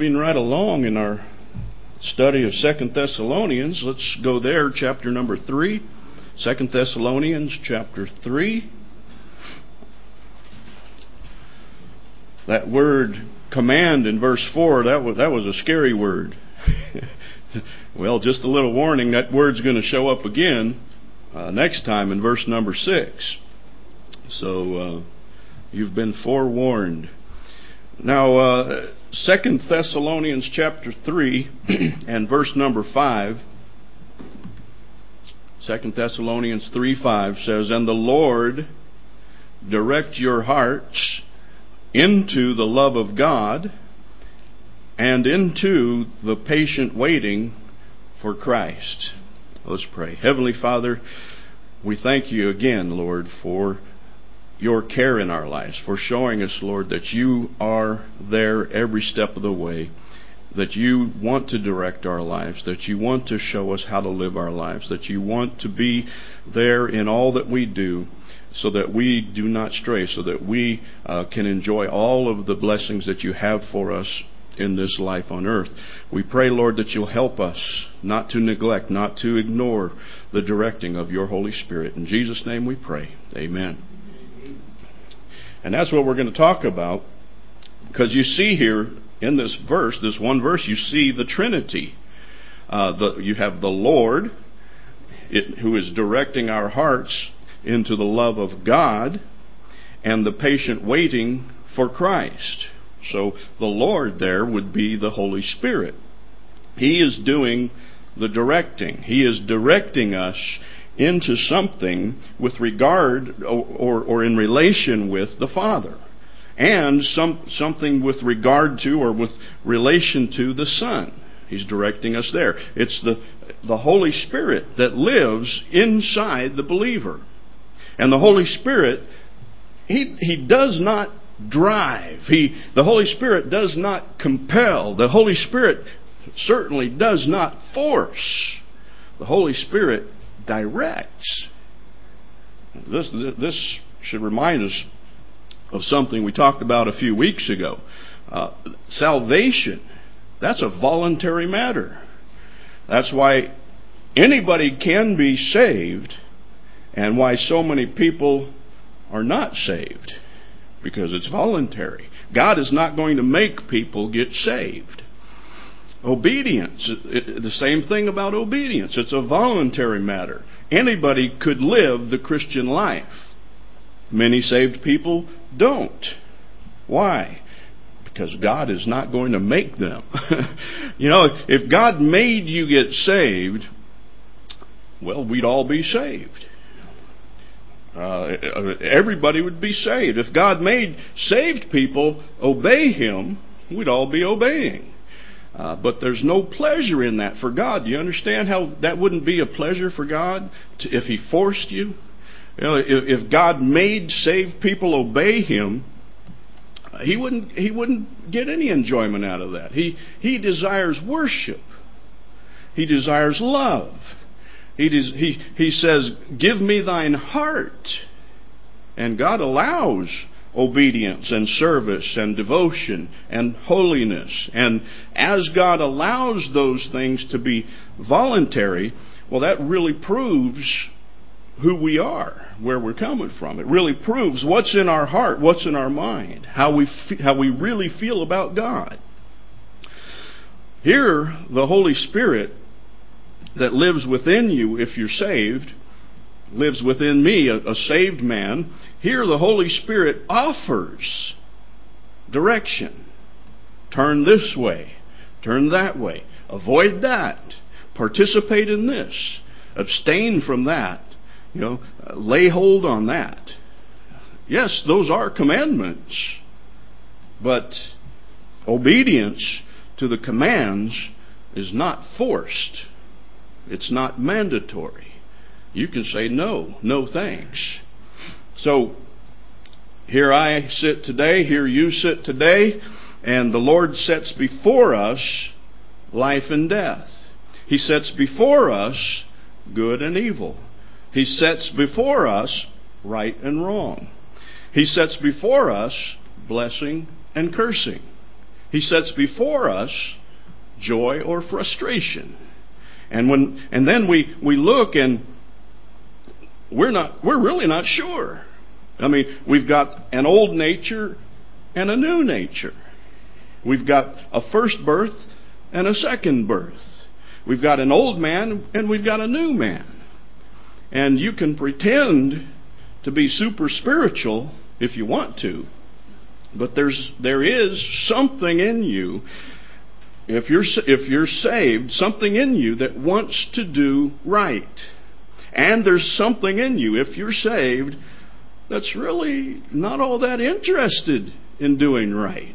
Moving right along in our study of 2 Thessalonians, let's go there, chapter number 3. 2 Thessalonians chapter 3. That word command in verse 4, that was a scary word. Well, just a little warning, that word's going to show up again next time in verse number 6. So you've been forewarned. Now, 2 Thessalonians chapter 3 and verse number 5. 2 Thessalonians 3:5 says, "And the Lord direct your hearts into the love of God and into the patient waiting for Christ." Let's pray. Heavenly Father, we thank you again, Lord, for your care in our lives, for showing us, Lord, that you are there every step of the way, that you want to direct our lives, that you want to show us how to live our lives, that you want to be there in all that we do so that we do not stray, so that we can enjoy all of the blessings that you have for us in this life on earth. We pray, Lord, that you'll help us not to neglect, not to ignore the directing of your Holy Spirit. In Jesus' name we pray. Amen. And that's what we're going to talk about, because you see here in this verse, this one verse, you see the Trinity. You have the Lord, who is directing our hearts into the love of God, and the patient waiting for Christ. So the Lord there would be the Holy Spirit. He is doing the directing. He is directing us into something with regard or in relation with the Father, and something with regard to or with relation to the Son. He's directing us there. It's the Holy Spirit that lives inside the believer. And the Holy Spirit, He does not drive. The Holy Spirit does not compel. The Holy Spirit certainly does not force. The Holy Spirit directs. This should remind us of something we talked about a few weeks ago. Salvation, that's a voluntary matter. That's why anybody can be saved, and why so many people are not saved, because it's voluntary. God is not going to make people get saved. Obedience, the same thing about obedience. It's a voluntary matter. Anybody could live the Christian life. Many saved people don't. Why? Because God is not going to make them. If God made you get saved, well, we'd all be saved. Everybody would be saved. If God made saved people obey Him, we'd all be obeying. But there's no pleasure in that for God. Do you understand how that wouldn't be a pleasure for God if He forced you? If God made saved people obey Him, He wouldn't get any enjoyment out of that. He desires worship. He desires love. He says, "Give me thine heart." And God allows obedience and service and devotion and holiness. And as God allows those things to be voluntary, well, that really proves who we are, where we're coming from. It really proves what's in our heart, what's in our mind, how we really feel about God. Here, the Holy Spirit that lives within you, if you're saved, lives within me, a saved man. Here the Holy Spirit offers direction. Turn this way. Turn that way. Avoid that. Participate in this. Abstain from that. Lay hold on that. Yes, those are commandments. But obedience to the commands is not forced. It's not mandatory. You can say no thanks. So here I sit today, here you sit today, and the Lord sets before us life and death. He sets before us good and evil. He sets before us right and wrong. He sets before us blessing and cursing. He sets before us joy or frustration. And then we look and we're really not sure. I mean, we've got an old nature and a new nature. We've got a first birth and a second birth. We've got an old man and we've got a new man. And you can pretend to be super spiritual if you want to, but there is something in you, if you're saved, something in you that wants to do right. And there's something in you, if you're saved, that's really not all that interested in doing right.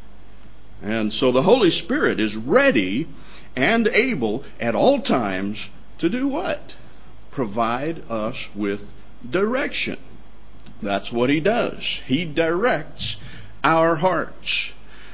And so the Holy Spirit is ready and able at all times to do what? Provide us with direction. That's what He does. He directs our hearts.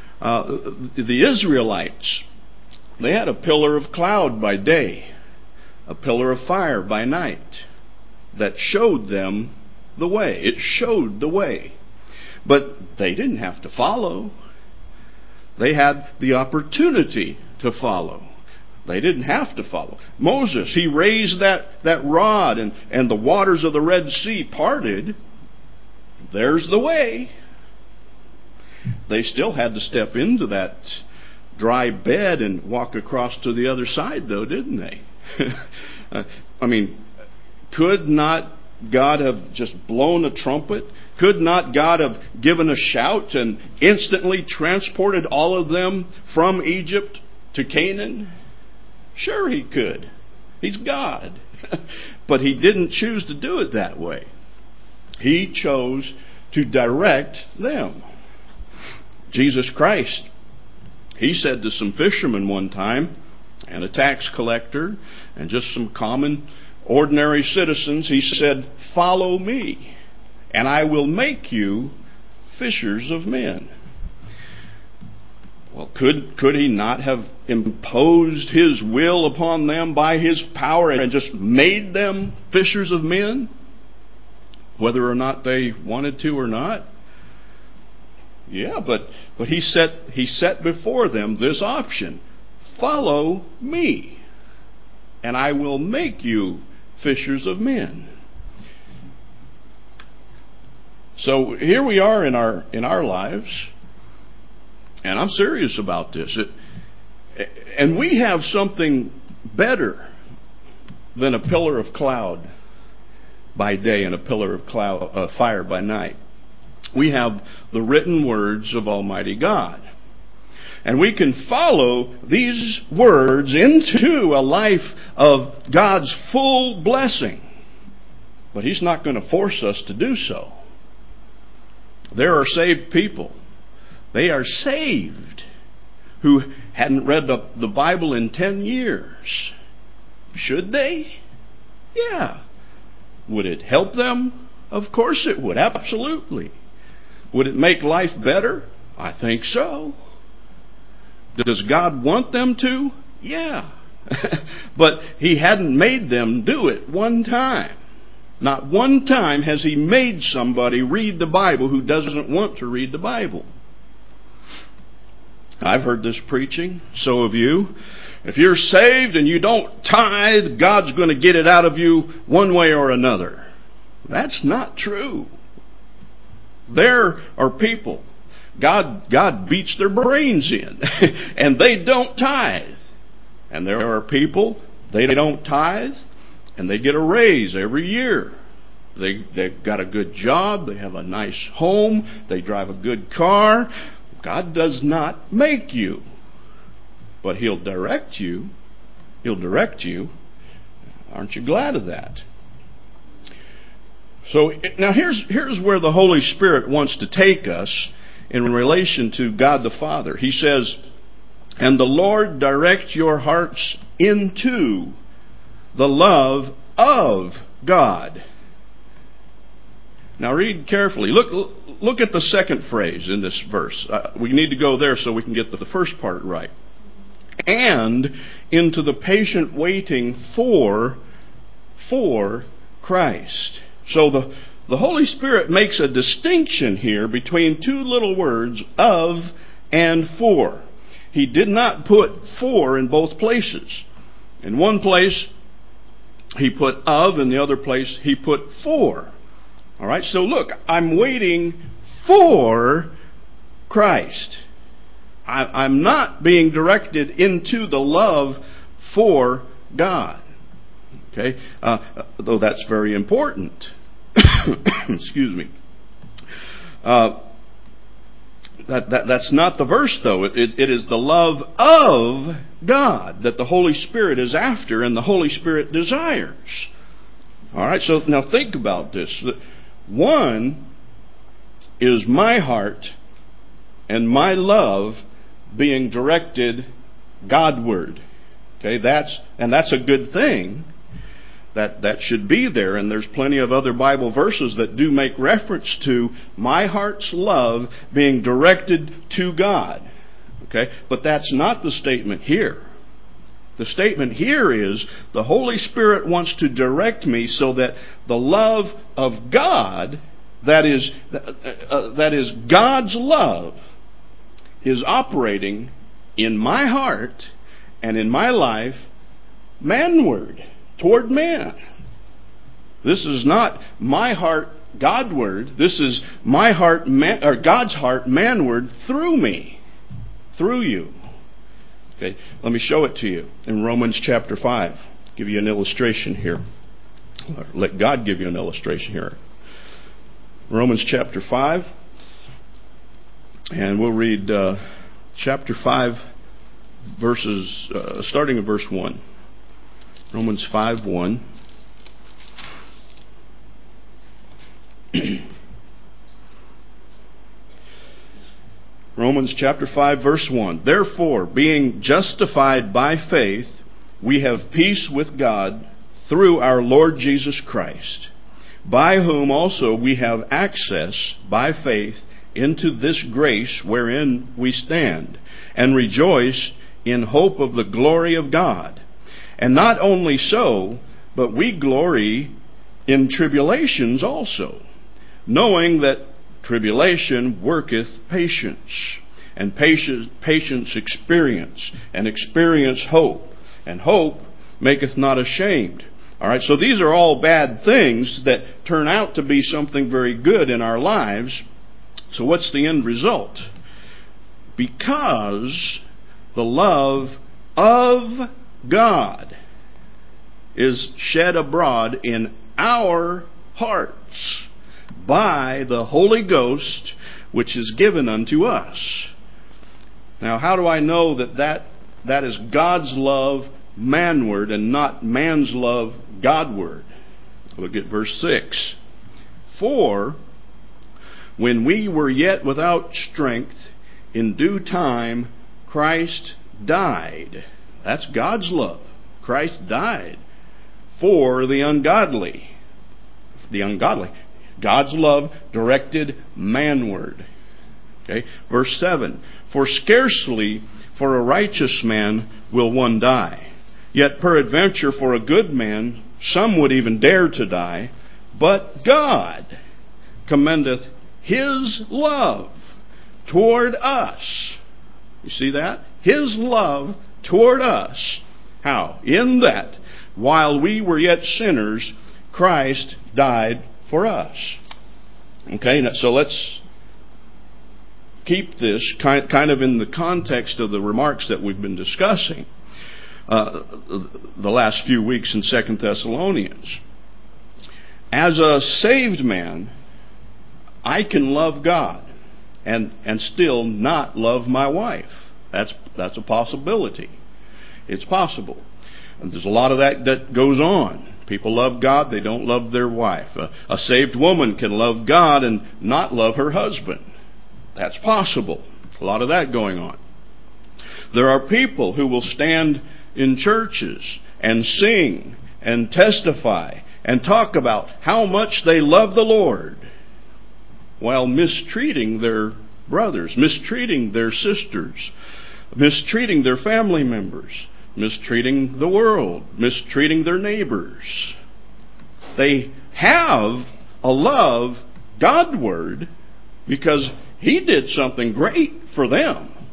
The Israelites, they had a pillar of cloud by day, a pillar of fire by night that showed them the way. It showed the way. But they didn't have to follow. They had the opportunity to follow. They didn't have to follow. Moses, he raised that rod and the waters of the Red Sea parted. There's the way. They still had to step into that dry bed and walk across to the other side, though, didn't they? I mean, could not God have just blown a trumpet? Could not God have given a shout and instantly transported all of them from Egypt to Canaan? Sure He could. He's God. But He didn't choose to do it that way. He chose to direct them. Jesus Christ, He said to some fishermen one time, and a tax collector, and just some common, ordinary citizens, He said, "Follow me, and I will make you fishers of men." Well, could He not have imposed His will upon them by His power and just made them fishers of men? Whether or not they wanted to or not? Yeah, but He set before them this option. Follow me, and I will make you fishers of men. So here we are in our lives, and I'm serious about this. And we have something better than a pillar of cloud by day and a pillar of fire by night. We have the written words of Almighty God. And we can follow these words into a life of God's full blessing. But He's not going to force us to do so. There are saved people. They are saved who hadn't read the Bible in 10 years. Should they? Yeah. Would it help them? Of course it would. Absolutely. Would it make life better? I think so. Does God want them to? Yeah. But He hadn't made them do it one time. Not one time has He made somebody read the Bible who doesn't want to read the Bible. I've heard this preaching, so have you. If you're saved and you don't tithe, God's going to get it out of you one way or another. That's not true. There are people, God beats their brains in, and they don't tithe. And there are people, they don't tithe, and they get a raise every year. They've got a good job, they have a nice home, they drive a good car. God does not make you, but He'll direct you. He'll direct you. Aren't you glad of that? So now here's where the Holy Spirit wants to take us in relation to God the Father. He says, "And the Lord direct your hearts into the love of God." Now read carefully. Look at the second phrase in this verse. We need to go there so we can get the first part right. And into the patient waiting for Christ. So the Holy Spirit makes a distinction here between two little words, of and for. He did not put for in both places. In one place, he put of. In the other place, he put for. All right, so look, I'm waiting for Christ. I'm not being directed into the love for God. Okay, though that's very important. Excuse me. That's not the verse, though. It is the love of God that the Holy Spirit is after and the Holy Spirit desires. All right, so now think about this. One is my heart and my love being directed Godward. Okay, that's a good thing. That should be there, and there's plenty of other Bible verses that do make reference to my heart's love being directed to God. Okay, but that's not the statement here. The statement here is the Holy Spirit wants to direct me so that the love of God, that is God's love, is operating in my heart and in my life manward, toward man. This is not my heart Godward. This is my heart, or God's heart manward through me, through you. Okay, let me show it to you in Romans chapter 5. Give you an illustration here. Let God give you an illustration here. Romans chapter 5, and we'll read chapter 5 verses starting at verse 1. Romans 5:1. Romans chapter 5 verse 1. Therefore, being justified by faith, we have peace with God through our Lord Jesus Christ, by whom also we have access by faith into this grace wherein we stand, and rejoice in hope of the glory of God. And not only so, but we glory in tribulations also, knowing that tribulation worketh patience, and patience experience, and experience hope, and hope maketh not ashamed. All right, so these are all bad things that turn out to be something very good in our lives. So what's the end result? Because the love of God is shed abroad in our hearts by the Holy Ghost, which is given unto us. Now, how do I know that is God's love manward and not man's love Godward? Look at verse 6. For when we were yet without strength, in due time Christ died. That's God's love. Christ died for the ungodly. The ungodly. God's love directed manward. Okay. Verse 7. For scarcely for a righteous man will one die. Yet peradventure for a good man some would even dare to die. But God commendeth His love toward us. You see that? His love toward us. How? In that, while we were yet sinners, Christ died for us. Okay, so let's keep this kind of in the context of the remarks that we've been discussing the last few weeks in 2 Thessalonians. As a saved man, I can love God and still not love my wife. That's a possibility. It's possible. And there's a lot of that goes on. People love God, they don't love their wife. A saved woman can love God and not love her husband. That's possible. A lot of that going on. There are people who will stand in churches and sing and testify and talk about how much they love the Lord while mistreating their brothers, mistreating their sisters, mistreating their family members, mistreating the world, mistreating their neighbors. They have a love Godward because He did something great for them.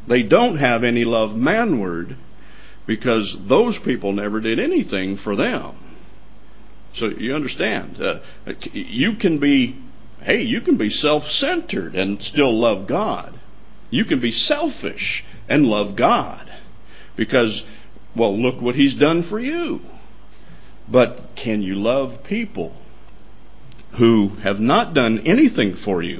They don't have any love manward because those people never did anything for them. So you understand, you can be self-centered and still love God. You can be selfish and love God because, well, look what He's done for you. But can you love people who have not done anything for you?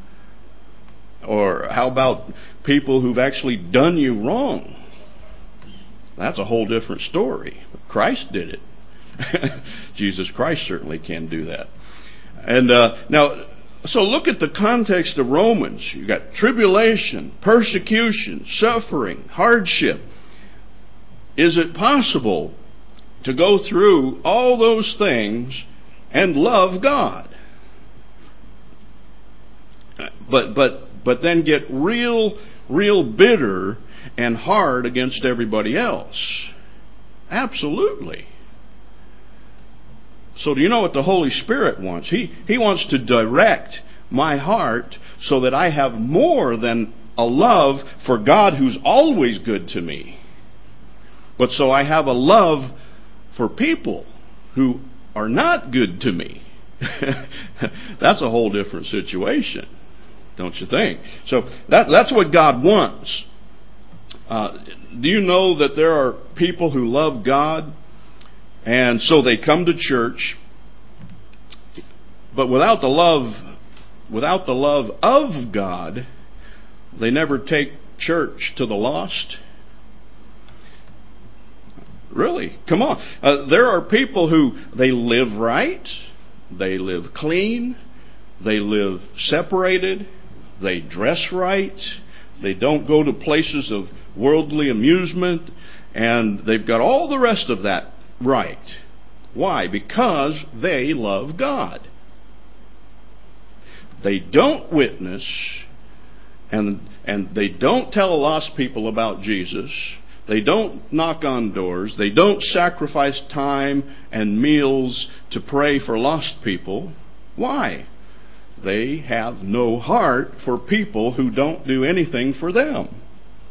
Or how about people who've actually done you wrong? That's a whole different story. Christ did it. Jesus Christ certainly can do that. And now, so look at the context of Romans. You've got tribulation, persecution, suffering, hardship. Is it possible to go through all those things and love God? But then get real bitter and hard against everybody else? Absolutely. So do you know what the Holy Spirit wants? He wants to direct my heart so that I have more than a love for God who's always good to me. But so I have a love for people who are not good to me. That's a whole different situation, don't you think? So that's what God wants. Do you know that there are people who love God, and so they come to church, but without the love of God, they never take church to the lost? Really? Come on. There are people who, they live right, they live clean, they live separated, they dress right, they don't go to places of worldly amusement, and they've got all the rest of that right. Why? Because they love God. They don't witness, and they don't tell lost people about Jesus. They don't knock on doors. They don't sacrifice time and meals to pray for lost people. Why? They have no heart for people who don't do anything for them.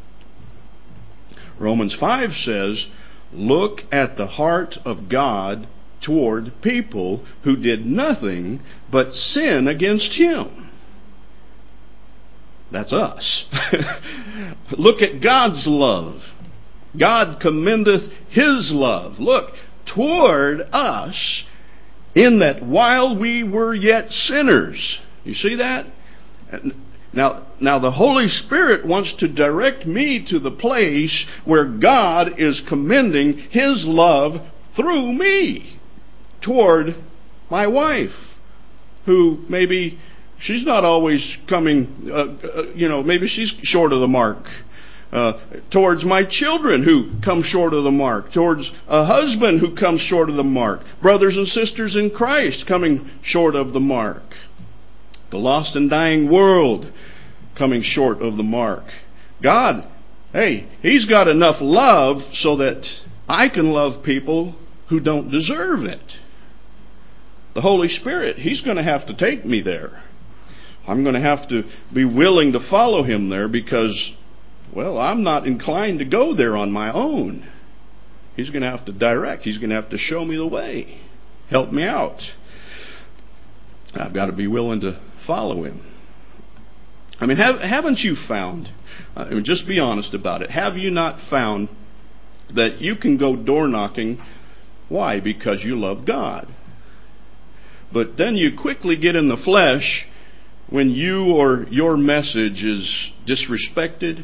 Romans 5 says, look at the heart of God toward people who did nothing but sin against Him. That's us. Look at God's love. God commendeth His love, look, toward us, in that while we were yet sinners. You see that? Now the Holy Spirit wants to direct me to the place where God is commending His love through me toward my wife, who maybe she's not always coming, maybe she's short of the mark. Towards my children who come short of the mark, towards a husband who comes short of the mark, brothers and sisters in Christ coming short of the mark, the lost and dying world coming short of the mark. God, hey, He's got enough love so that I can love people who don't deserve it. The Holy Spirit, He's going to have to take me there. I'm going to have to be willing to follow Him there because, well, I'm not inclined to go there on my own. He's going to have to direct. He's going to have to show me the way. Help me out. I've got to be willing to follow Him. I mean, haven't you found, just be honest about it, have you not found that you can go door knocking? Why? Because you love God. But then you quickly get in the flesh when you or your message is disrespected.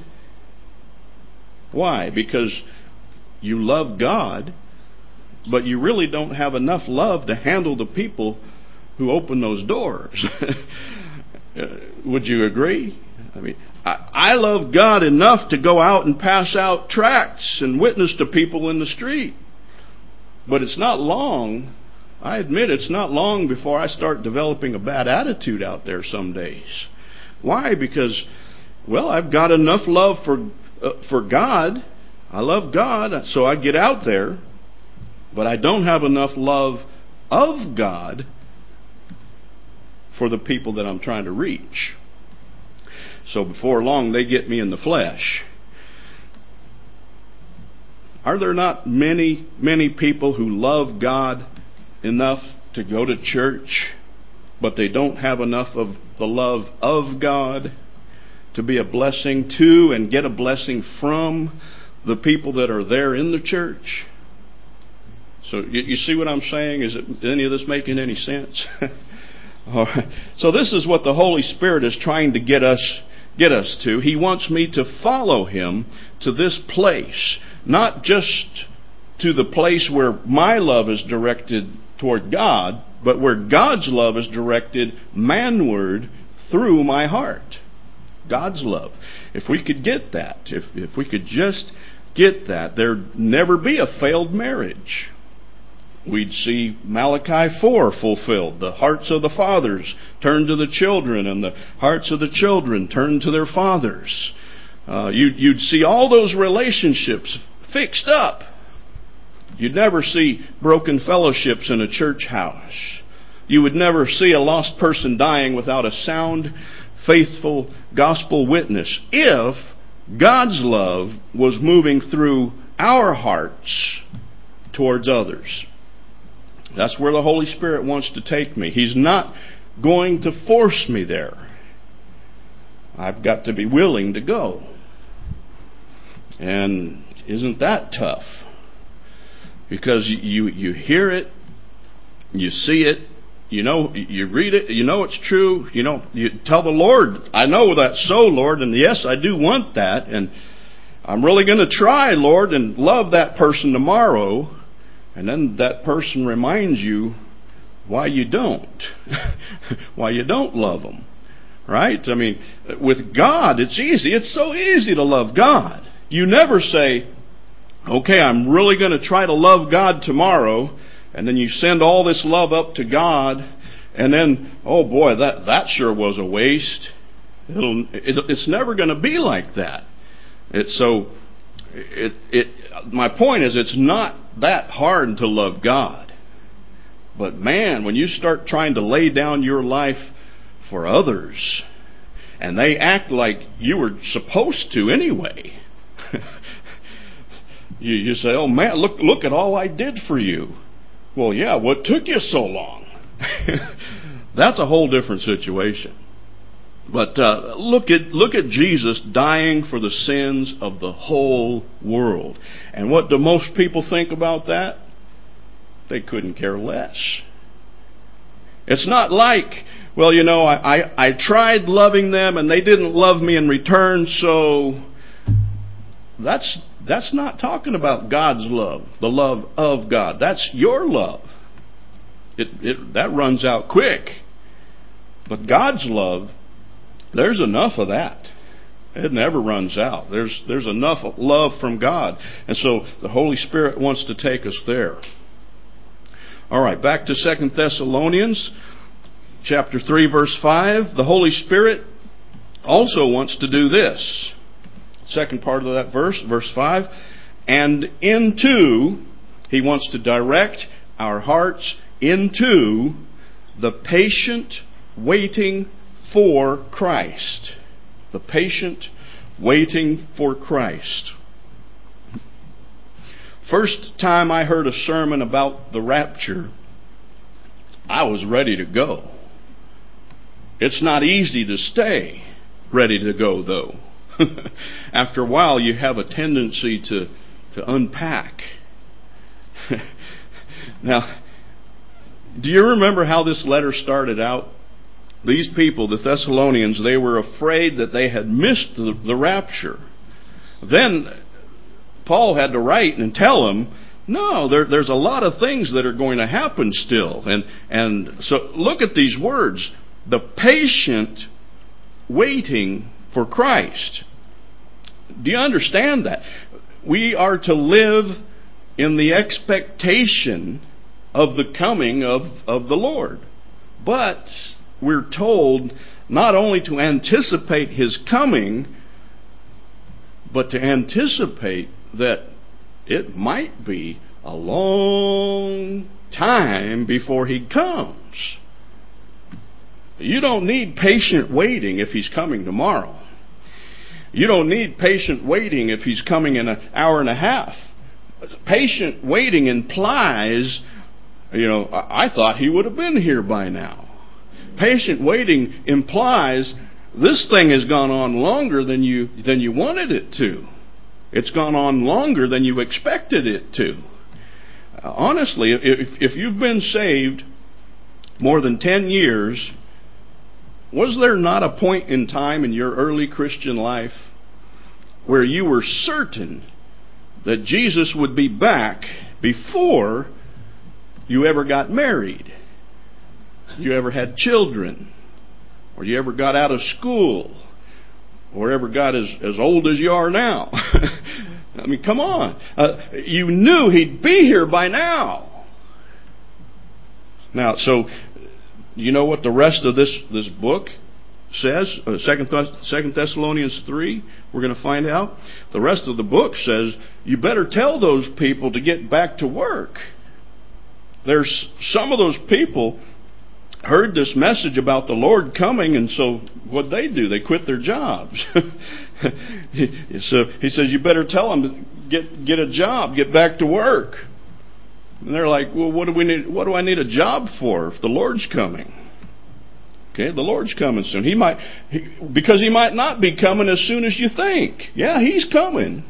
Why? Because you love God, but you really don't have enough love to handle the people who open those doors. Would you agree? I mean, I love God enough to go out and pass out tracts and witness to people in the street. But it's not long, I admit it's not long before I start developing a bad attitude out there some days. Why? Because, well, I've got enough love for God. I love God, so I get out there. But I don't have enough love of God for the people that I'm trying to reach. So before long, they get me in the flesh. Are there not many, many people who love God enough to go to church, but they don't have enough of the love of God to be a blessing to and get a blessing from the people that are there in the church? So you see what I'm saying? Is any of this making any sense? All right. So this is what the Holy Spirit is trying to get us to. He wants me to follow Him to this place, not just to the place where my love is directed toward God, but where God's love is directed manward through my heart. God's love. If we could get that, if we could just get that, there'd never be a failed marriage. We'd see Malachi 4 fulfilled. The hearts of the fathers turn to the children, and the hearts of the children turn to their fathers. You'd see all those relationships fixed up. You'd never see broken fellowships in a church house. You would never see a lost person dying without a sound, faithful gospel witness if God's love was moving through our hearts towards others. That's where the Holy Spirit wants to take me. He's not going to force me there. I've got to be willing to go. And isn't that tough? Because you hear it, you see it, you read it, you know it's true, you tell the Lord, I know that's so, Lord, and yes, I do want that, and I'm really going to try, Lord, and love that person tomorrow. And then that person reminds you why you don't. Why you don't love them. Right? I mean, with God, it's easy. It's so easy to love God. You never say, okay, I'm really going to try to love God tomorrow. And then you send all this love up to God. And then, oh boy, that sure was a waste. It's never going to be like that. My point is, it's not that hard to love God. But man, when you start trying to lay down your life for others, and they act like you were supposed to anyway, you say, oh man, look at all I did for you. Well, yeah, what took you so long? That's a whole different situation. But look at Jesus dying for the sins of the whole world. And what do most people think about that? They couldn't care less. It's not like, well, I tried loving them and they didn't love me in return, so that's not talking about God's love, the love of God. That's your love. That runs out quick. But God's love, there's enough of that. It never runs out. There's enough love from God. And so the Holy Spirit wants to take us there. All right, back to 2 Thessalonians chapter 3, verse 5. The Holy Spirit also wants to do this. Second part of that verse 5. And He wants to direct our hearts into the patient waiting for Christ. The patient waiting for Christ. First time I heard a sermon about the rapture, I was ready to go. It's not easy to stay ready to go, though. After a while, you have a tendency to unpack. Now, do you remember how this letter started out? These people, the Thessalonians, they were afraid that they had missed the rapture. Then Paul had to write and tell them, no, there's a lot of things that are going to happen still. And so look at these words. The patient waiting for Christ. Do you understand that? We are to live in the expectation of the coming of the Lord. But we're told not only to anticipate His coming, but to anticipate that it might be a long time before He comes. You don't need patient waiting if He's coming tomorrow. You don't need patient waiting if He's coming in an hour and a half. Patient waiting implies, I thought he would have been here by now. Patient waiting implies this thing has gone on longer than you wanted it to. It's gone on longer than you expected it to. Honestly, if you've been saved more than 10 years, was there not a point in time in your early Christian life where you were certain that Jesus would be back before you ever got married, you ever had children, or you ever got out of school, or ever got as old as you are now? I mean, come on. You knew he'd be here by now. Now, so, you know what the rest of this book says? 2 Thessalonians 3, we're going to find out. The rest of the book says, you better tell those people to get back to work. There's some of those people heard this message about the Lord coming, and so what'd they do? They quit their jobs. So he says, you better tell them to get a job, get back to work. And they're like, well, what do I need a job for if the Lord's coming? Okay, the Lord's coming soon. Because he might not be coming as soon as you think. Yeah, he's coming.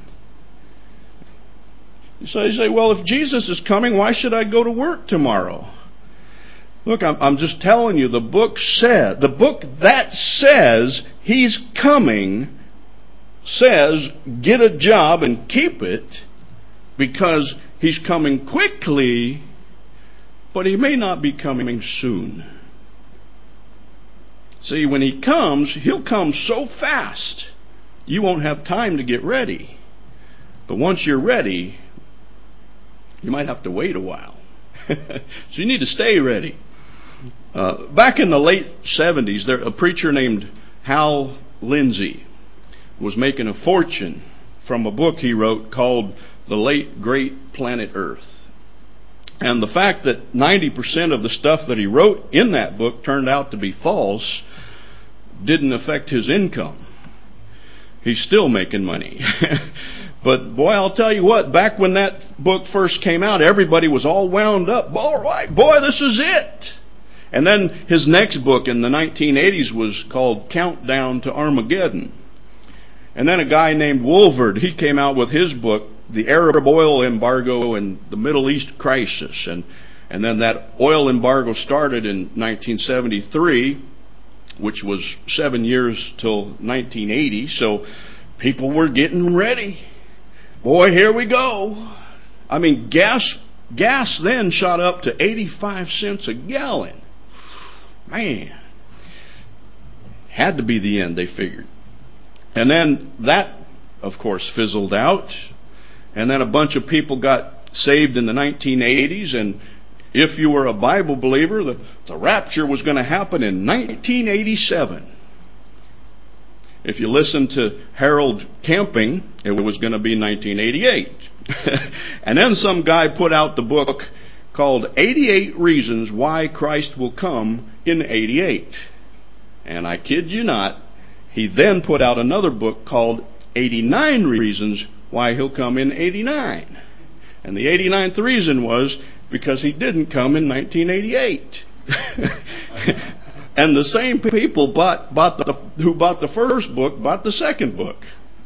So you say, well, if Jesus is coming, why should I go to work tomorrow? Look, I'm just telling you, the book that says he's coming says get a job and keep it, because he's coming quickly, but he may not be coming soon. See, when he comes, he'll come so fast, you won't have time to get ready. But once you're ready, you might have to wait a while. So you need to stay ready. Back in the late 70s, a preacher named Hal Lindsey was making a fortune from a book he wrote called The Late Great Planet Earth. And the fact that 90% of the stuff that he wrote in that book turned out to be false didn't affect his income. He's still making money. But boy, I'll tell you what, back when that book first came out, everybody was all wound up. All right, boy, this is it. And then his next book in the 1980s was called Countdown to Armageddon. And then a guy named Woolvard, he came out with his book, The Arab Oil Embargo and the Middle East Crisis. And then that oil embargo started in 1973, which was 7 years till 1980. So people were getting ready. Boy, here we go. I mean, gas then shot up to 85 cents a gallon. Man. Had to be the end, they figured. And then that, of course, fizzled out. And then a bunch of people got saved in the 1980s. And if you were a Bible believer, the rapture was going to happen in 1987. If you listen to Harold Camping, it was going to be 1988. And then some guy put out the book called 88 Reasons Why Christ Will Come in 88. And I kid you not, he then put out another book called 89 Reasons Why He'll Come in 89. And the 89th reason was because he didn't come in 1988. And the same people who bought the first book bought the second book.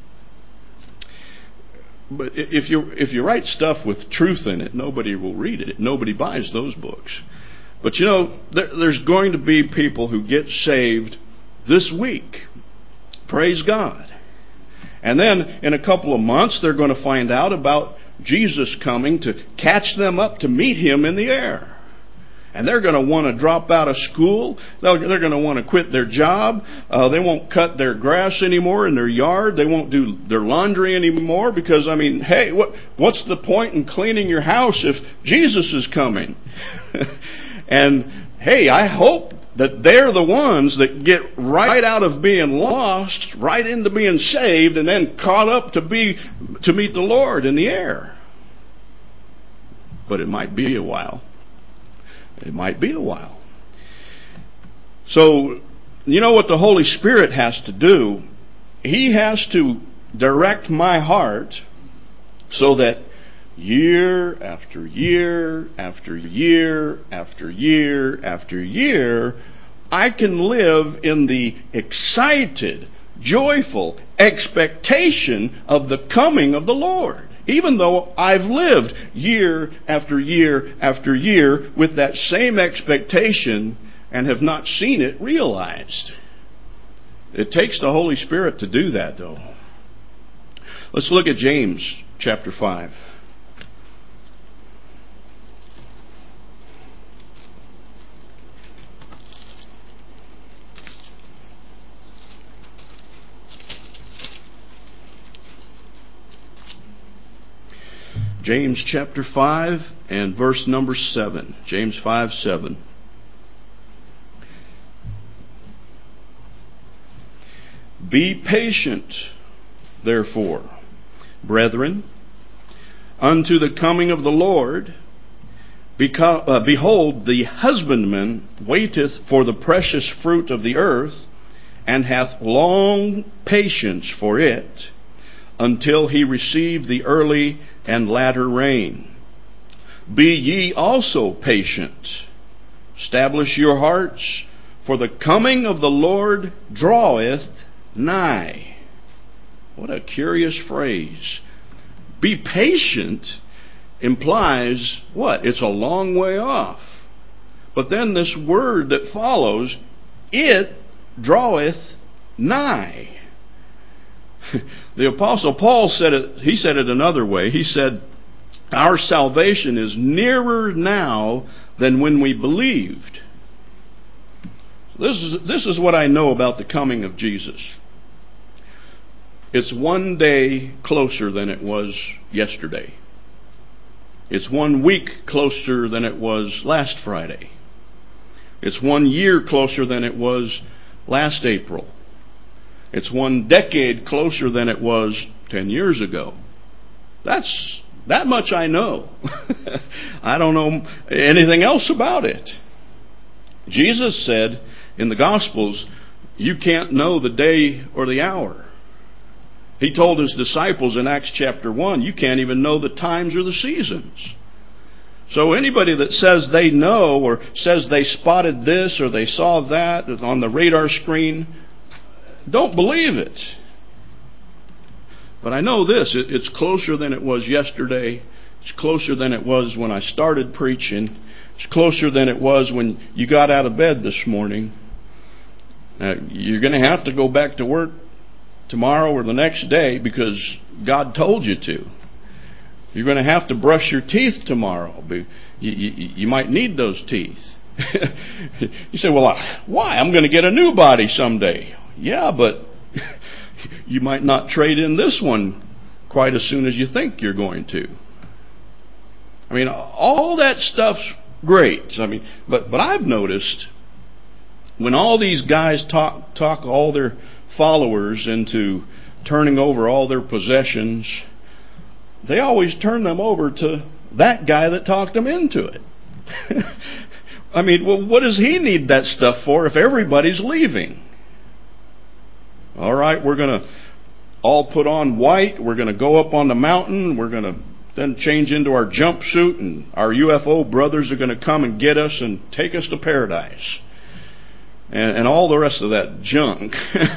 But if you write stuff with truth in it, nobody will read it. Nobody buys those books. But there's going to be people who get saved this week. Praise God. And then in a couple of months, they're going to find out about Jesus coming to catch them up to meet him in the air. And they're going to want to drop out of school. They're going to want to quit their job. They won't cut their grass anymore in their yard. They won't do their laundry anymore because, hey, what's the point in cleaning your house if Jesus is coming? And, hey, I hope that they're the ones that get right out of being lost, right into being saved, and then caught up to meet the Lord in the air. But it might be a while. It might be a while. So, you know what the Holy Spirit has to do? He has to direct my heart so that year after year after year after year after year, I can live in the excited, joyful expectation of the coming of the Lord, even though I've lived year after year after year with that same expectation and have not seen it realized. It takes the Holy Spirit to do that, though. Let's look at James chapter 5. James chapter 5 and verse number 7. James 5:7. Be patient, therefore, brethren, unto the coming of the Lord. Behold, the husbandman waiteth for the precious fruit of the earth, and hath long patience for it, until he receive the early and latter rain. Be ye also patient. Establish your hearts, for the coming of the Lord draweth nigh. What a curious phrase. Be patient implies what? It's a long way off. But then this word that follows, it draweth nigh. The Apostle Paul said it, he said it another way. He said, our salvation is nearer now than when we believed. This is what I know about the coming of Jesus. It's one day closer than it was yesterday. It's 1 week closer than it was last Friday. It's 1 year closer than it was last April. It's 1 decade closer than it was 10 years ago. That's that much I know. I don't know anything else about it. Jesus said in the Gospels, you can't know the day or the hour. He told his disciples in Acts chapter 1, you can't even know the times or the seasons. So anybody that says they know or says they spotted this or they saw that on the radar screen, don't believe it. But I know this, it's closer than it was yesterday. It's closer than it was when I started preaching. It's closer than it was when you got out of bed this morning. You're going to have to go back to work tomorrow or the next day because God told you to. You're going to have to brush your teeth tomorrow. You might need those teeth. You say, well, why? I'm going to get a new body someday. Yeah, but you might not trade in this one quite as soon as you think you're going to. I mean, all that stuff's great. I mean, but I've noticed when all these guys talk all their followers into turning over all their possessions, they always turn them over to that guy that talked them into it. I mean, well, what does he need that stuff for if everybody's leaving? All right, we're going to all put on white. We're going to go up on the mountain. We're going to then change into our jumpsuit, and our UFO brothers are going to come and get us and take us to paradise. And all the rest of that junk.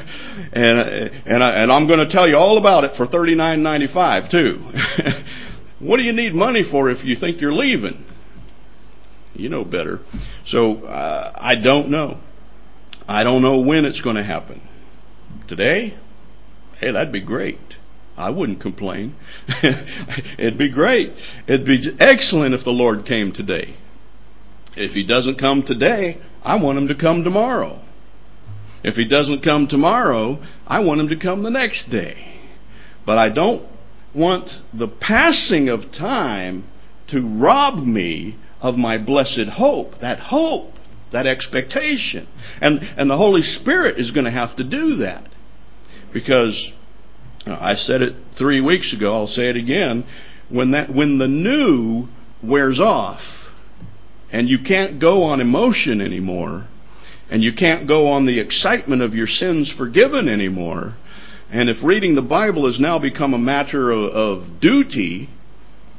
and I'm going to tell you all about it for $39.95 too. What do you need money for if you think you're leaving? You know better. So I don't know. I don't know when it's going to happen. Today? Hey, that'd be great. I wouldn't complain. It'd be great. It'd be excellent if the Lord came today. If He doesn't come today, I want Him to come tomorrow. If He doesn't come tomorrow, I want Him to come the next day. But I don't want the passing of time to rob me of my blessed hope, that expectation. And the Holy Spirit is going to have to do that. Because I said it 3 weeks ago, I'll say it again, when the new wears off, and you can't go on emotion anymore, and you can't go on the excitement of your sins forgiven anymore, and if reading the Bible has now become a matter of duty,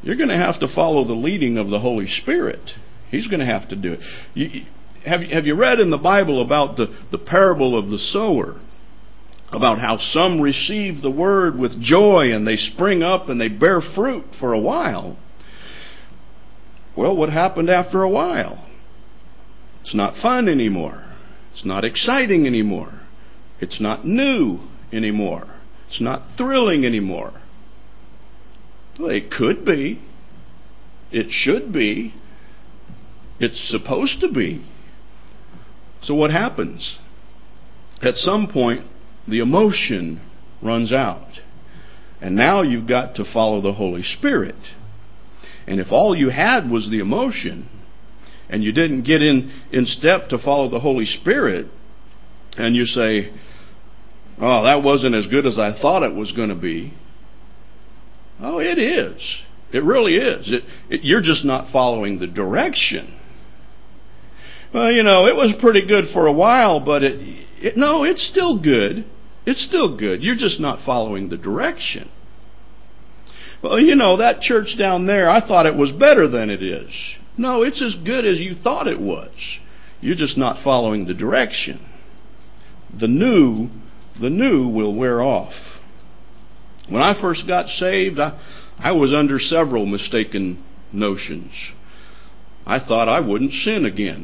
You're going to have to follow the leading of the Holy Spirit. He's going to have to do it. Have you read in the Bible about the parable of the sower? About how some receive the word with joy and they spring up and they bear fruit for a while. Well, what happened after a while? It's not fun anymore. It's not exciting anymore. It's not new anymore. It's not thrilling anymore. Well, it could be. It should be. It's supposed to be. So what happens? At some point, the emotion runs out. And now you've got to follow the Holy Spirit. And if all you had was the emotion, and you didn't get in step to follow the Holy Spirit, and you say, oh, that wasn't as good as I thought it was going to be. Oh, it is. It really is. You're just not following the direction. Well, it was pretty good for a while, but no, it's still good. It's still good. You're just not following the direction. Well, that church down there, I thought it was better than it is. No, it's as good as you thought it was. You're just not following the direction. The new will wear off. When I first got saved, I was under several mistaken notions. I thought I wouldn't sin again.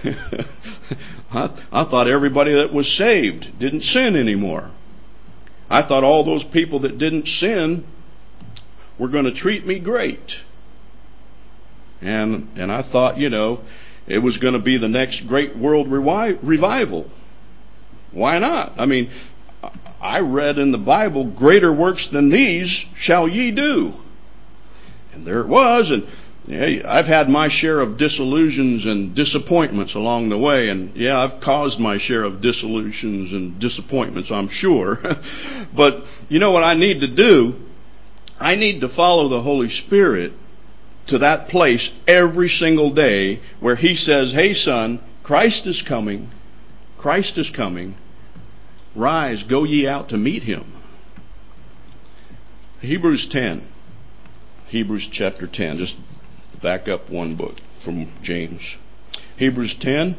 I thought everybody that was saved didn't sin anymore. I thought all those people that didn't sin were going to treat me great. And I thought, it was going to be the next great world revival. Why not? I mean, I read in the Bible, greater works than these shall ye do. And there it was, and I've had my share of disillusions and disappointments along the way, and I've caused my share of disillusions and disappointments, I'm sure. But you know what I need to do? I need to follow the Holy Spirit to that place every single day where He says, hey son, Christ is coming. Christ is coming. Rise, go ye out to meet Him. Hebrews 10. Hebrews chapter 10. Just back up one book from James. Hebrews 10.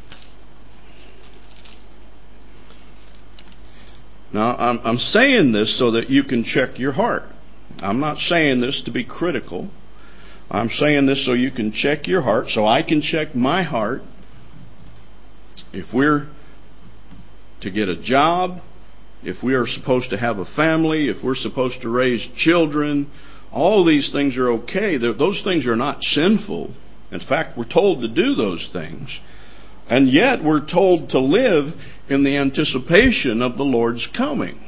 Now, I'm saying this so that you can check your heart. I'm not saying this to be critical. I'm saying this so you can check your heart, so I can check my heart. If we're to get a job, if we are supposed to have a family, if we're supposed to raise children, all these things are okay. Those things are not sinful. In fact, we're told to do those things. And yet we're told to live in the anticipation of the Lord's coming.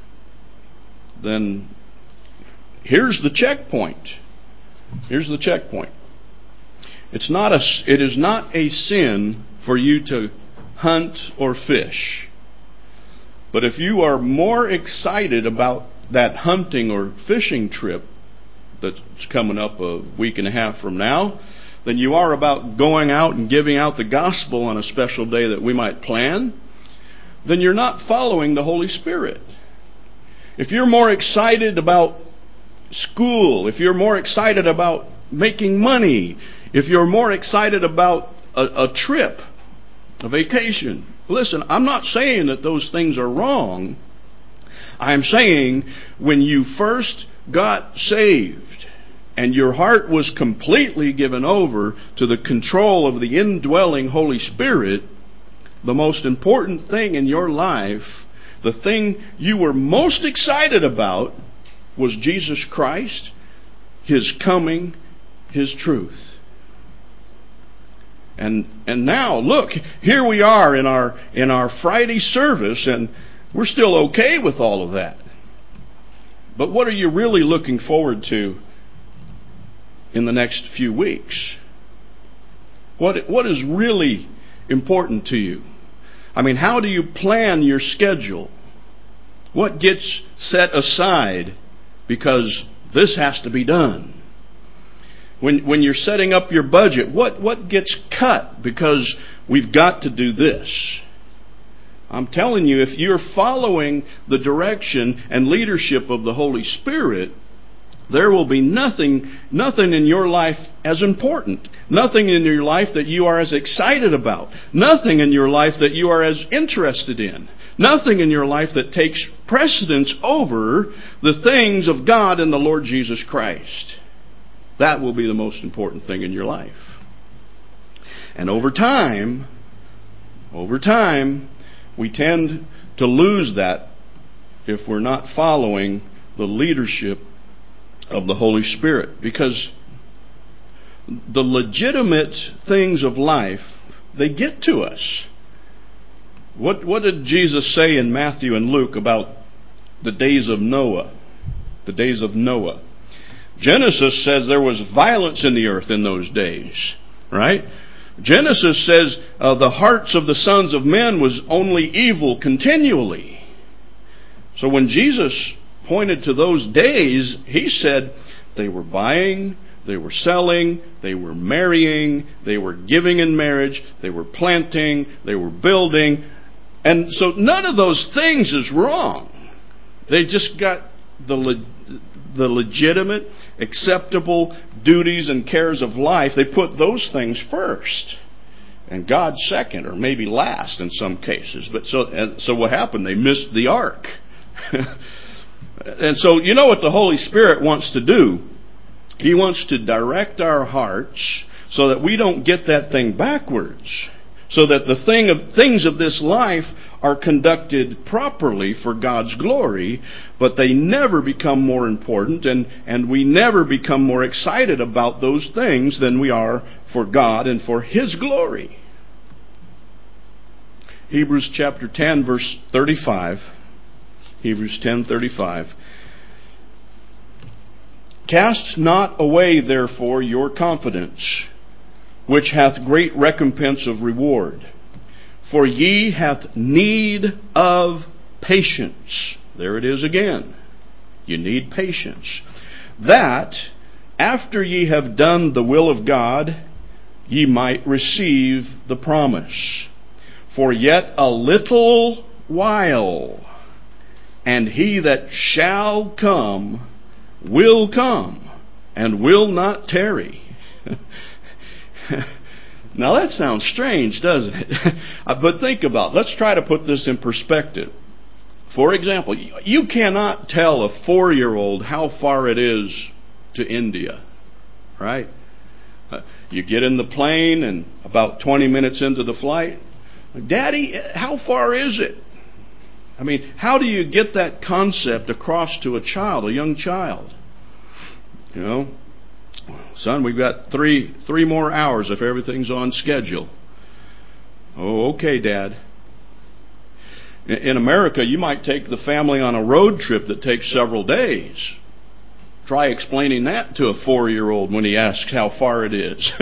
Then here's the checkpoint. Here's the checkpoint. It is not a sin for you to hunt or fish. But if you are more excited about that hunting or fishing trip that's coming up a week and a half from now than you are about going out and giving out the gospel on a special day that we might plan, then you're not following the Holy Spirit. If you're more excited about school, if you're more excited about making money, if you're more excited about a trip, a vacation, listen, I'm not saying that those things are wrong. I'm saying when you first got saved and your heart was completely given over to the control of the indwelling Holy Spirit, the most important thing in your life, the thing you were most excited about, was Jesus Christ, His coming, His truth. And now, look, here we are in our Friday service, and we're still okay with all of that. But what are you really looking forward to in the next few weeks? What is really important to you? I mean, how do you plan your schedule? What gets set aside because this has to be done? When you're setting up your budget, what gets cut because we've got to do this? I'm telling you, if you're following the direction and leadership of the Holy Spirit, there will be nothing in your life as important. Nothing in your life that you are as excited about. Nothing in your life that you are as interested in. Nothing in your life that takes precedence over the things of God and the Lord Jesus Christ. That will be the most important thing in your life. And over time, we tend to lose that if we're not following the leadership of the Holy Spirit. Because the legitimate things of life, they get to us. What did Jesus say in Matthew and Luke about the days of Noah? The days of Noah. Genesis says there was violence in the earth in those days, right? Genesis says the hearts of the sons of men was only evil continually. So when Jesus pointed to those days, he said they were buying, they were selling, they were marrying, they were giving in marriage, they were planting, they were building. And so none of those things is wrong. They just got the legitimate, acceptable duties and cares of life. They put those things first, and God second, or maybe last in some cases. But so what happened? They missed the ark. And so you know what the Holy Spirit wants to do? He wants to direct our hearts so that we don't get that thing backwards. So that the things of this life are conducted properly for God's glory, but they never become more important, and we never become more excited about those things than we are for God and for His glory. Hebrews chapter 10, verse 35. Hebrews 10:35. Cast not away, therefore, your confidence, which hath great recompense of reward. For ye hath need of patience. There it is again. You need patience. That, after ye have done the will of God, ye might receive the promise. For yet a little while, and he that shall come will come, and will not tarry. Now that sounds strange, doesn't it? But think about it. Let's try to put this in perspective. For example, you cannot tell a 4-year-old how far it is to India, right? You get in the plane, and about 20 minutes into the flight, Daddy, how far is it? I mean, how do you get that concept across to a child, a young child? You know, son, we've got three more hours if everything's on schedule. Oh, okay, Dad. In America, you might take the family on a road trip that takes several days. Try explaining that to a 4-year-old when he asks how far it is.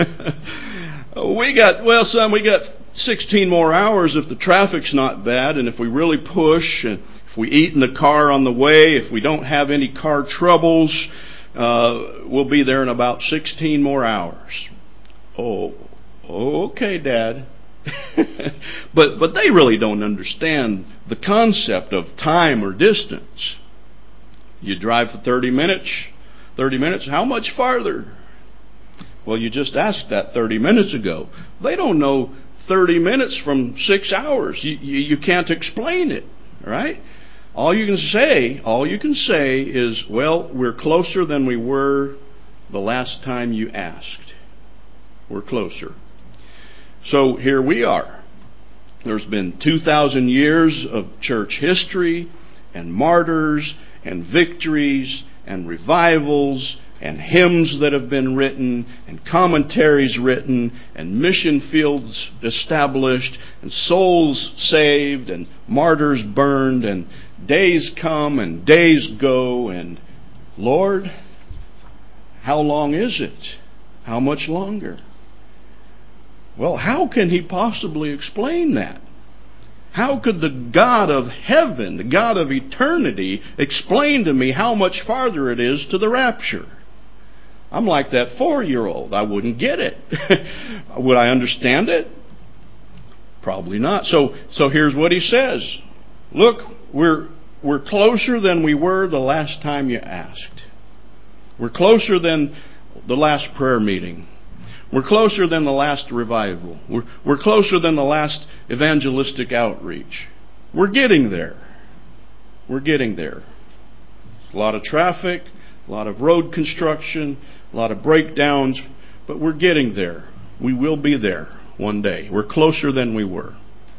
Son, we got 16 more hours if the traffic's not bad, and if we really push, and if we eat in the car on the way, if we don't have any car troubles, we'll be there in about 16 more hours. Oh, okay, Dad. But they really don't understand the concept of time or distance. You drive for 30 minutes, how much farther? Well, you just asked that 30 minutes ago. They don't know 30 minutes from 6 hours. You can't explain it, right? All you can say is, well, we're closer than we were the last time you asked. We're closer. So here we are. There's been 2,000 years of church history, and martyrs, and victories, and revivals, and hymns that have been written, and commentaries written, and mission fields established, and souls saved, and martyrs burned, and days come and days go, and Lord, how long is it? How much longer? Well, how can He possibly explain that? How could the God of heaven, the God of eternity, explain to me how much farther it is to the rapture? I'm like that 4-year-old. I wouldn't get it. Would I understand it? Probably not. So here's what He says. Look, we're closer than we were the last time you asked. We're closer than the last prayer meeting. We're closer than the last revival. We're closer than the last evangelistic outreach. We're getting there. We're getting there. A lot of traffic, a lot of road construction, a lot of breakdowns, but we're getting there. We will be there one day. We're closer than we were.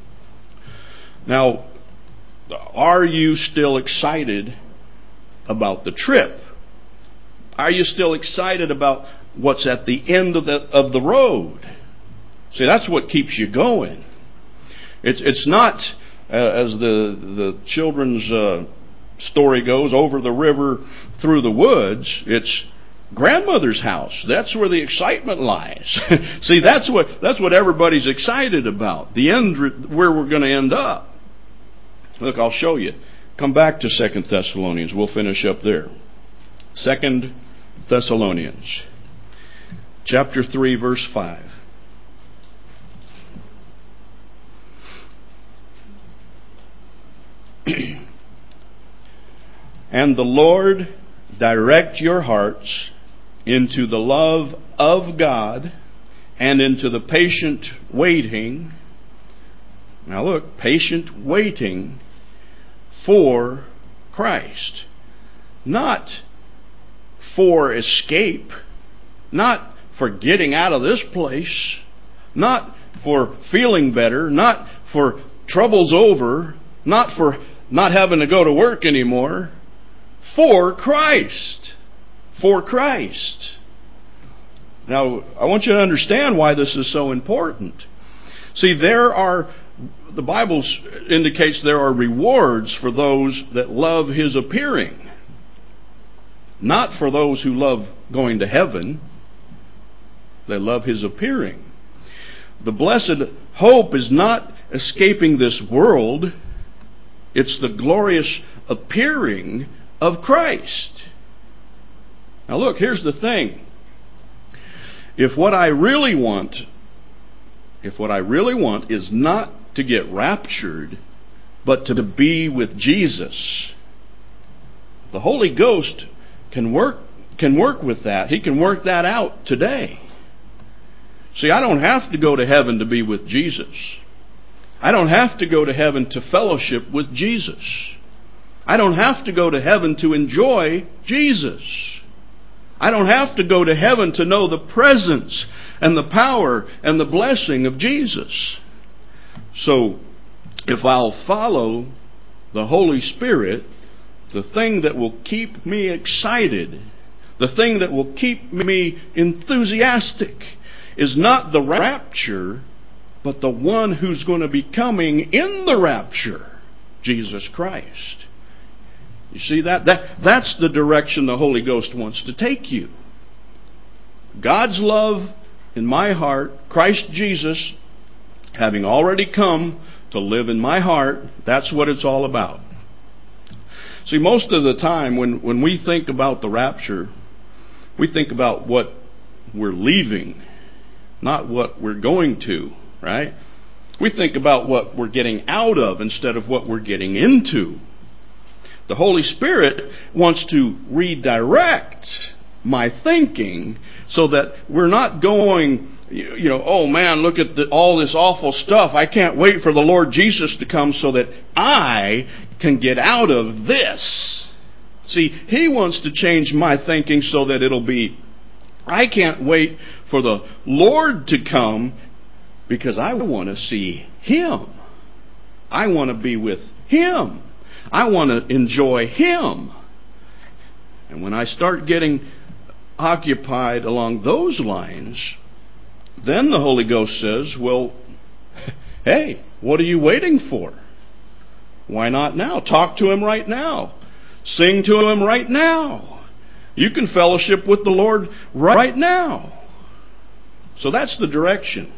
Now, are you still excited about the trip? Are you still excited about what's at the end of the road? See, that's what keeps you going. It's not, as the children's story goes, over the river, through the woods. It's grandmother's house. That's where the excitement lies. See, that's what everybody's excited about. The end, where we're going to end up. Look, I'll show you. Come back to 2 Thessalonians. We'll finish up there. 2 Thessalonians, chapter 3, verse 5. And the Lord direct your hearts into the love of God and into the patient waiting. Now look, patient waiting for Christ. Not for escape, not for getting out of this place, not for feeling better, not for troubles over, not for not having to go to work anymore. For Christ. For Christ. Now, I want you to understand why this is so important. See, the Bible indicates there are rewards for those that love His appearing. Not for those who love going to heaven. They love His appearing. The blessed hope is not escaping this world. It's the glorious appearing of Christ. Now look, here's the thing. If what I really want is not to get raptured, but to be with Jesus, the Holy Ghost can work with that. He can work that out today. See, I don't have to go to heaven to be with Jesus. I don't have to go to heaven to fellowship with Jesus. I don't have to go to heaven to enjoy Jesus. I don't have to go to heaven to know the presence and the power and the blessing of Jesus. So, if I'll follow the Holy Spirit, the thing that will keep me excited, the thing that will keep me enthusiastic, is not the rapture, but the one who's going to be coming in the rapture, Jesus Christ. You see that? That's the direction the Holy Ghost wants to take you. God's love in my heart, Christ Jesus, having already come to live in my heart, that's what it's all about. See, most of the time when we think about the rapture, we think about what we're leaving, not what we're going to, right? We think about what we're getting out of instead of what we're getting into. The Holy Spirit wants to redirect my thinking so that we're not going, oh man, look at all this awful stuff. I can't wait for the Lord Jesus to come so that I can get out of this. See, He wants to change my thinking so that it'll be, I can't wait for the Lord to come because I want to see Him. I want to be with Him. I want to enjoy Him. And when I start getting occupied along those lines, then the Holy Ghost says, well, hey, what are you waiting for? Why not now? Talk to Him right now. Sing to Him right now. You can fellowship with the Lord right now. So that's the direction.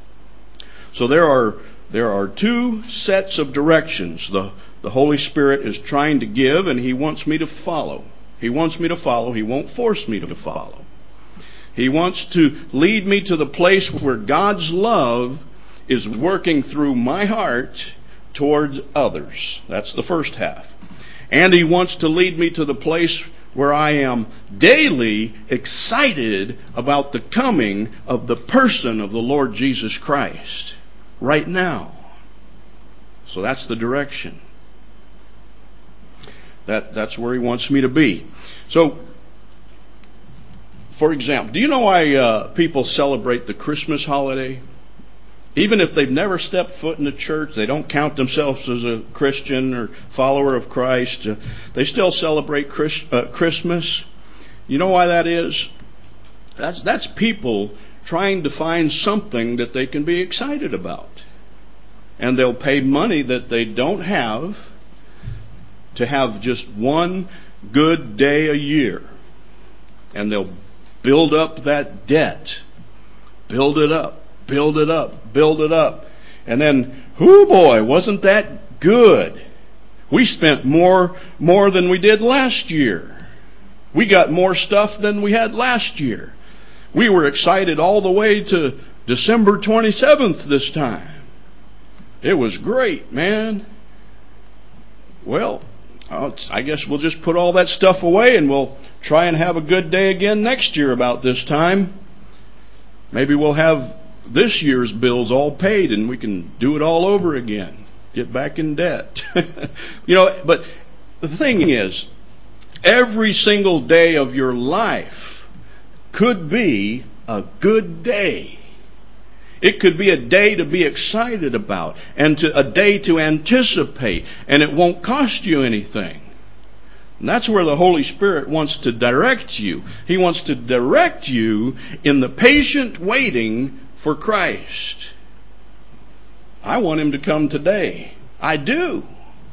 So there are two sets of directions the Holy Spirit is trying to give, and He wants me to follow. He wants me to follow. He won't force me to follow. He wants to lead me to the place where God's love is working through my heart towards others. That's the first half. And He wants to lead me to the place where I am daily excited about the coming of the person of the Lord Jesus Christ right now. So that's the direction. That's where He wants me to be. So, for example, do you know why people celebrate the Christmas holiday? Even if they've never stepped foot in the church, they don't count themselves as a Christian or follower of Christ, they still celebrate Christmas. You know why that is? That's people trying to find something that they can be excited about. And they'll pay money that they don't have to have just one good day a year. And they'll build up that debt. Build it up. Build it up. Build it up. And then, whoo boy, wasn't that good? We spent more than we did last year. We got more stuff than we had last year. We were excited all the way to December 27th this time. It was great, man. Well, I guess we'll just put all that stuff away and we'll try and have a good day again next year about this time. Maybe we'll have this year's bills all paid and we can do it all over again. Get back in debt. But the thing is, every single day of your life could be a good day. It could be a day to be excited about and a day to anticipate, and it won't cost you anything. And that's where the Holy Spirit wants to direct you. He wants to direct you in the patient waiting for Christ. I want Him to come today. I do.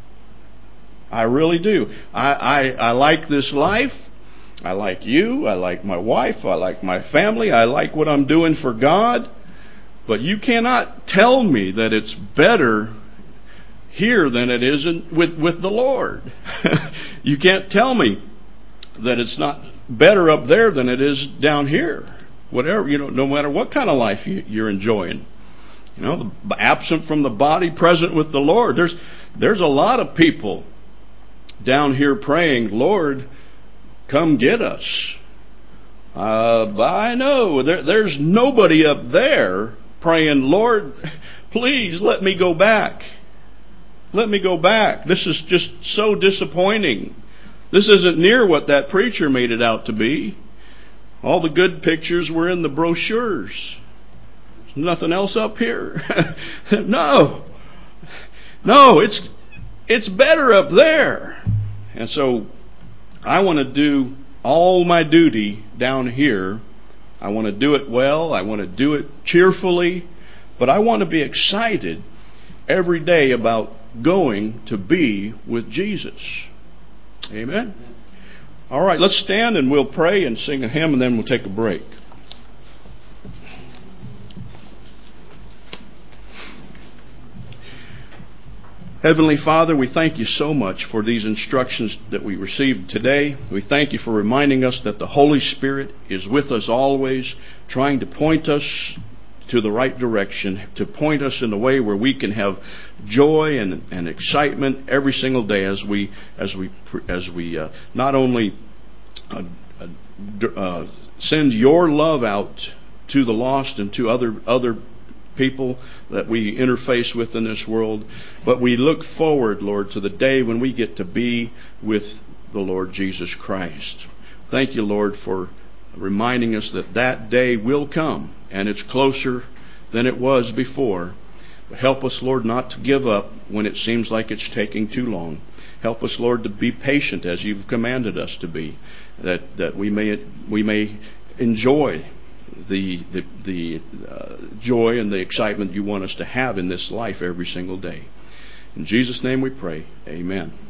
I really do. I like this life. I like you. I like my wife. I like my family. I like what I'm doing for God. But you cannot tell me that it's better here than it is with the Lord. You can't tell me that it's not better up there than it is down here. Whatever, no matter what kind of life you're enjoying. Absent from the body, present with the Lord. There's a lot of people down here praying, Lord, come get us. I know there's nobody up there praying, Lord, please let me go back. Let me go back. This is just so disappointing. This isn't near what that preacher made it out to be. All the good pictures were in the brochures. There's nothing else up here. No, it's better up there. And so I want to do all my duty down here. I want to do it well. I want to do it cheerfully. But I want to be excited every day about going to be with Jesus. Amen? All right, let's stand and we'll pray and sing a hymn and then we'll take a break. Heavenly Father, we thank you so much for these instructions that we received today. We thank you for reminding us that the Holy Spirit is with us always, trying to point us to the right direction, to point us in a way where we can have joy and excitement every single day as we not only send your love out to the lost and to other people that we interface with in this world, but we look forward, Lord, to the day when we get to be with the Lord Jesus Christ. Thank you, Lord, for reminding us that that day will come, and it's closer than it was before. But help us, Lord, not to give up when it seems like it's taking too long. Help us, Lord, to be patient as you've commanded us to be, that we may enjoy the joy and the excitement you want us to have in this life every single day. In Jesus' name we pray. Amen.